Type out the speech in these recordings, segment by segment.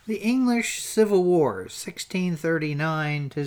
The English Civil War, 1639 to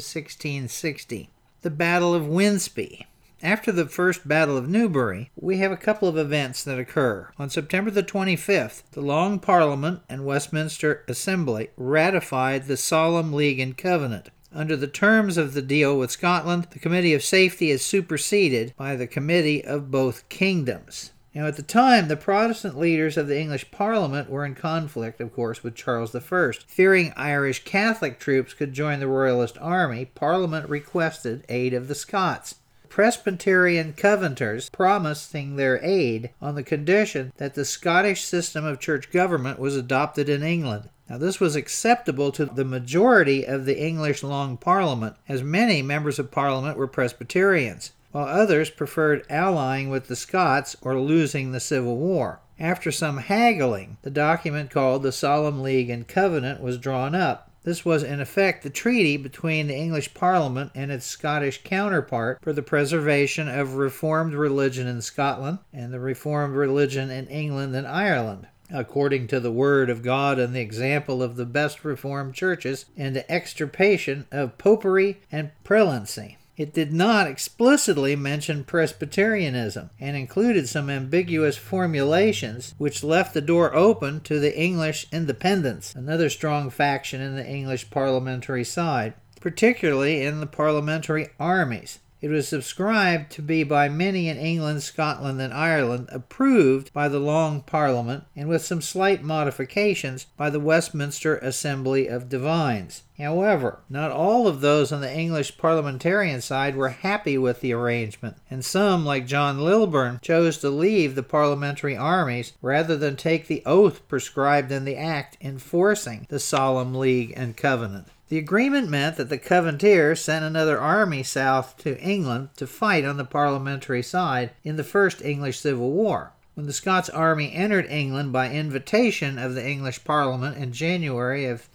1660. The Battle of Winceby. After the First Battle of Newbury, we have a couple of events that occur. On September the 25th, the Long Parliament and Westminster Assembly ratified the Solemn League and Covenant. Under the terms of the deal with Scotland, the Committee of Safety is superseded by the Committee of Both Kingdoms. Now, at the time, the Protestant leaders of the English Parliament were in conflict, of course, with Charles I. Fearing Irish Catholic troops could join the Royalist army, Parliament requested aid of the Scots. Presbyterian Covenanters promising their aid on the condition that the Scottish system of church government was adopted in England. Now, this was acceptable to the majority of the English Long Parliament, as many members of Parliament were Presbyterians, while others preferred allying with the Scots or losing the Civil War. After some haggling, the document called the Solemn League and Covenant was drawn up. This was in effect the treaty between the English Parliament and its Scottish counterpart for the preservation of Reformed religion in Scotland and the Reformed religion in England and Ireland, according to the Word of God and the example of the best Reformed churches, and the extirpation of popery and prelency. It did not explicitly mention Presbyterianism and included some ambiguous formulations which left the door open to the English independents, another strong faction in the English parliamentary side, particularly in the parliamentary armies. It was subscribed to be by many in England, Scotland, and Ireland, approved by the Long Parliament, and with some slight modifications by the Westminster Assembly of Divines. However, not all of those on the English parliamentarian side were happy with the arrangement, and some, like John Lilburne, chose to leave the parliamentary armies rather than take the oath prescribed in the Act enforcing the Solemn League and Covenant. The agreement meant that the Covenanters sent another army south to England to fight on the parliamentary side in the First English Civil War. When the Scots army entered England by invitation of the English Parliament in January of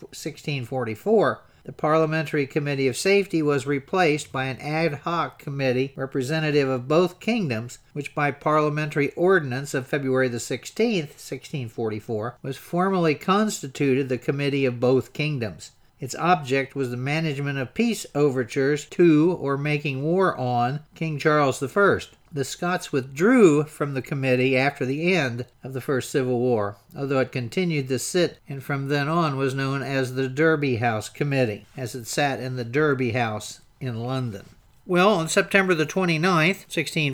1644, the Parliamentary Committee of Safety was replaced by an ad hoc committee representative of both kingdoms, which by parliamentary ordinance of February the 16th, 1644, was formally constituted the Committee of Both Kingdoms. Its object was the management of peace overtures to, or making war on, King Charles I. The Scots withdrew from the committee after the end of the First Civil War, although it continued to sit and from then on was known as the Derby House Committee, as it sat in the Derby House in London. Well, on September the 29th,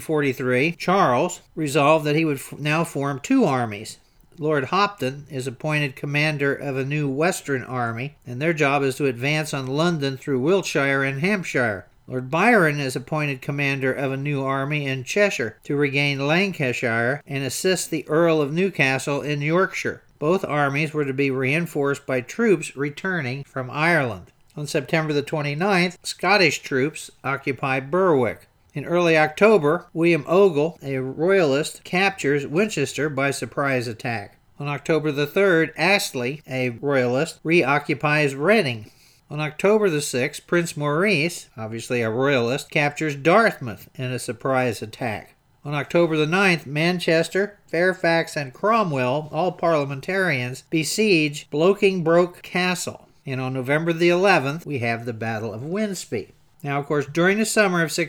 1643, Charles resolved that he would now form two armies. Lord Hopton is appointed commander of a new Western army, and their job is to advance on London through Wiltshire and Hampshire. Lord Byron is appointed commander of a new army in Cheshire to regain Lancashire and assist the Earl of Newcastle in Yorkshire. Both armies were to be reinforced by troops returning from Ireland. On September the 29th, Scottish troops occupied Berwick. In early October, William Ogle, a royalist, captures Winchester by surprise attack. On October the 3rd, Astley, a royalist, reoccupies Reading. On October the 6th, Prince Maurice, obviously a royalist, captures Dartmouth in a surprise attack. On October the 9th, Manchester, Fairfax, and Cromwell, all parliamentarians, besiege Bolingbroke Castle. And on November the 11th, we have the Battle of Winceby. Now, of course, during the summer of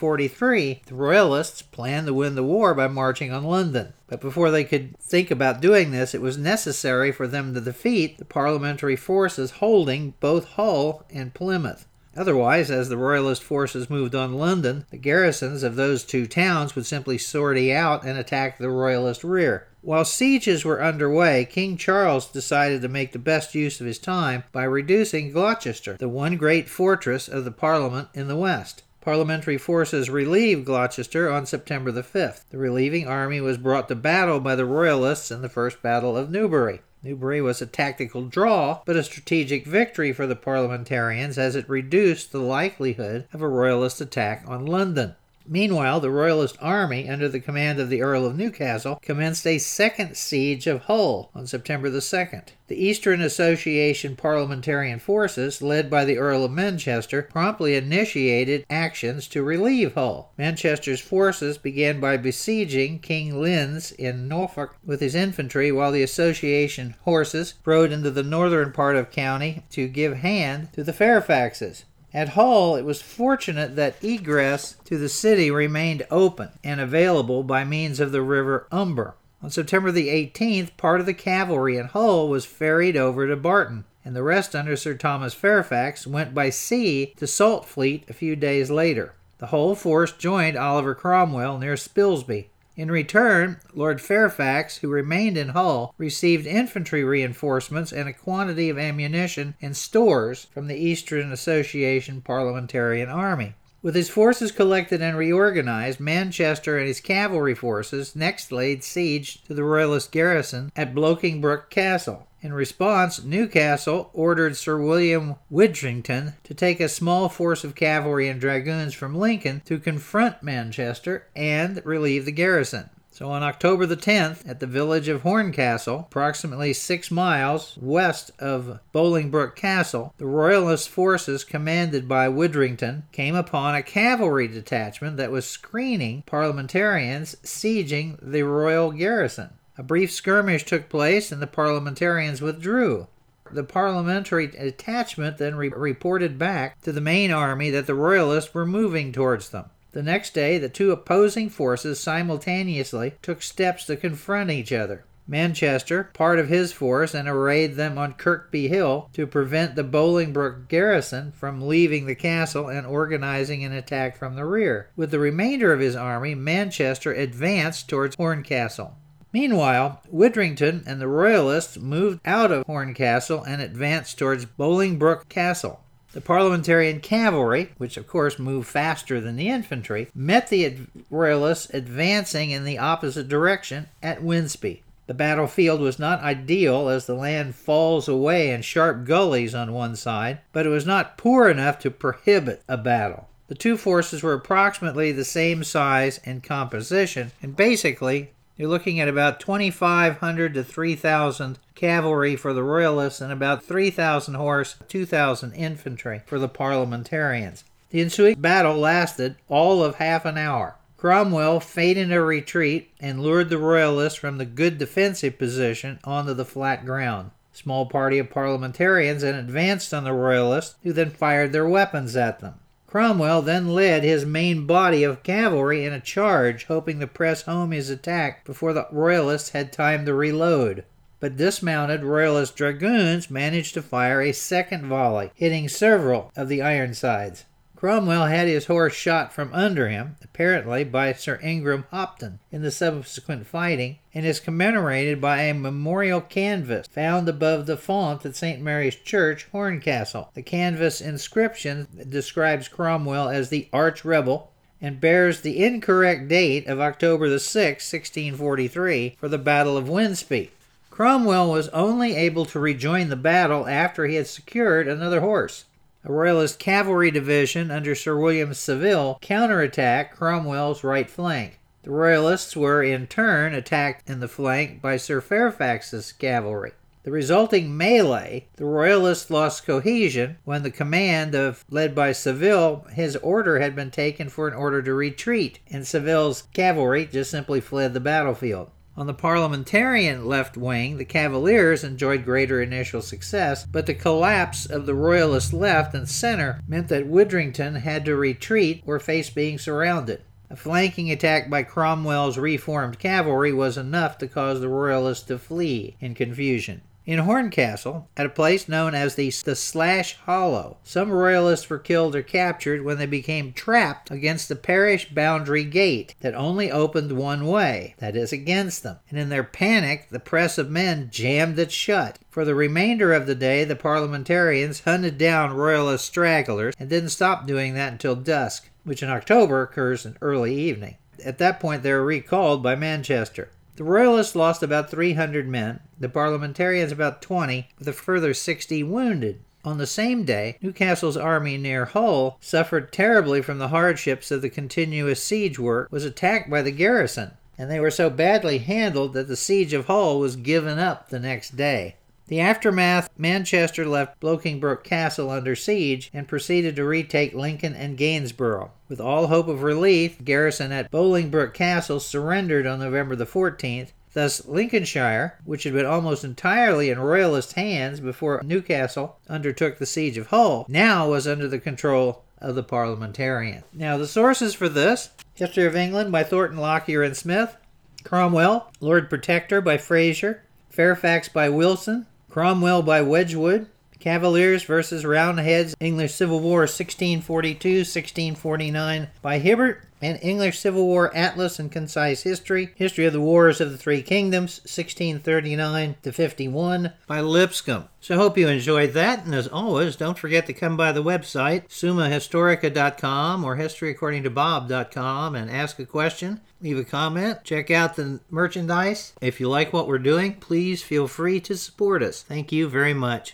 1643, the Royalists planned to win the war by marching on London. But before they could think about doing this, it was necessary for them to defeat the parliamentary forces holding both Hull and Plymouth. Otherwise, as the Royalist forces moved on London, the garrisons of those two towns would simply sortie out and attack the Royalist rear. While sieges were underway, King Charles decided to make the best use of his time by reducing Gloucester, the one great fortress of the Parliament in the west. Parliamentary forces relieved Gloucester on September the 5th. The relieving army was brought to battle by the Royalists in the First Battle of Newbury. Newbury was a tactical draw, but a strategic victory for the parliamentarians as it reduced the likelihood of a Royalist attack on London. Meanwhile, the Royalist army, under the command of the Earl of Newcastle, commenced a second siege of Hull on September the 2nd. The Eastern Association Parliamentarian forces, led by the Earl of Manchester, promptly initiated actions to relieve Hull. Manchester's forces began by besieging King Lind's in Norfolk with his infantry, while the Association horses rode into the northern part of county to give hand to the Fairfaxes. At Hull, it was fortunate that egress to the city remained open and available by means of the River Humber. On September the 18th, part of the cavalry in Hull was ferried over to Barton, and the rest under Sir Thomas Fairfax went by sea to Saltfleet a few days later. The whole force joined Oliver Cromwell near Spilsby. In return, Lord Fairfax, who remained in Hull, received infantry reinforcements and a quantity of ammunition and stores from the Eastern Association Parliamentarian Army. With his forces collected and reorganized, Manchester and his cavalry forces next laid siege to the Royalist garrison at Blokingbroke Castle. In response, Newcastle ordered Sir William Widrington to take a small force of cavalry and dragoons from Lincoln to confront Manchester and relieve the garrison. So on October the 10th, at the village of Horncastle, approximately 6 miles west of Bolingbroke Castle, the Royalist forces commanded by Widrington came upon a cavalry detachment that was screening parliamentarians sieging the royal garrison. A brief skirmish took place and the parliamentarians withdrew. The parliamentary detachment then reported back to the main army that the Royalists were moving towards them. The next day, the two opposing forces simultaneously took steps to confront each other. Manchester, part of his force, and arrayed them on Kirkby Hill to prevent the Bolingbroke garrison from leaving the castle and organizing an attack from the rear. With the remainder of his army, Manchester advanced towards Horncastle. Meanwhile, Widrington and the Royalists moved out of Horncastle and advanced towards Bolingbroke Castle. The parliamentarian cavalry, which of course moved faster than the infantry, met the Royalists advancing in the opposite direction at Winsby. The battlefield was not ideal as the land falls away in sharp gullies on one side, but it was not poor enough to prohibit a battle. The two forces were approximately the same size and composition, and basically you're looking at about 2,500 to 3,000 cavalry for the Royalists and about 3,000 horse, 2,000 infantry for the parliamentarians. The ensuing battle lasted all of half an hour. Cromwell feigned a retreat and lured the Royalists from the good defensive position onto the flat ground. A small party of parliamentarians then advanced on the Royalists, who then fired their weapons at them. Cromwell then led his main body of cavalry in a charge, hoping to press home his attack before the Royalists had time to reload. But dismounted Royalist dragoons managed to fire a second volley, hitting several of the Ironsides. Cromwell had his horse shot from under him, apparently by Sir Ingram Hopton, in the subsequent fighting, and is commemorated by a memorial canvas found above the font at St. Mary's Church, Horncastle. The canvas inscription describes Cromwell as the arch-rebel and bears the incorrect date of October the 6th, 1643, for the Battle of Winsby. Cromwell was only able to rejoin the battle after he had secured another horse. A Royalist cavalry division under Sir William Savile counterattacked Cromwell's right flank. The Royalists were in turn attacked in the flank by Sir Fairfax's cavalry. The resulting melee, the Royalists lost cohesion when the command led by Savile, his order had been taken for an order to retreat, and Savile's cavalry just simply fled the battlefield. On the parliamentarian left wing, the Cavaliers enjoyed greater initial success, but the collapse of the Royalist left and center meant that Widrington had to retreat or face being surrounded. A flanking attack by Cromwell's reformed cavalry was enough to cause the Royalists to flee in confusion. In Horncastle, at a place known as the Slash Hollow, some Royalists were killed or captured when they became trapped against the parish boundary gate that only opened one way, that is, against them, and in their panic the press of men jammed it shut. For the remainder of the day, the parliamentarians hunted down Royalist stragglers and didn't stop doing that until dusk, which in October occurs in early evening. At that point, they were recalled by Manchester. The Royalists lost about 300 men, the parliamentarians about 20, with a further 60 wounded. On the same day, Newcastle's army near Hull suffered terribly from the hardships of the continuous siege work, was attacked by the garrison, and they were so badly handled that the siege of Hull was given up the next day. The aftermath, Manchester left Bolingbroke Castle under siege and proceeded to retake Lincoln and Gainsborough. With all hope of relief, the garrison at Bolingbroke Castle surrendered on November the 14th. Thus, Lincolnshire, which had been almost entirely in royalist hands before Newcastle undertook the siege of Hull, now was under the control of the parliamentarians. Now, the sources for this: History of England by Thornton, Lockyer, and Smith; Cromwell, Lord Protector by Fraser; Fairfax by Wilson; Cromwell by Wedgwood; Cavaliers versus Roundheads, English Civil War 1642-1649 by Hibbert; and English Civil War Atlas and Concise History, History of the Wars of the Three Kingdoms 1639-51 by Lipscomb. So I hope you enjoyed that, and as always, don't forget to come by the website summahistorica.com or historyacordingtobob.com and ask a question, leave a comment, check out the merchandise. If you like what we're doing, please feel free to support us. Thank you very much.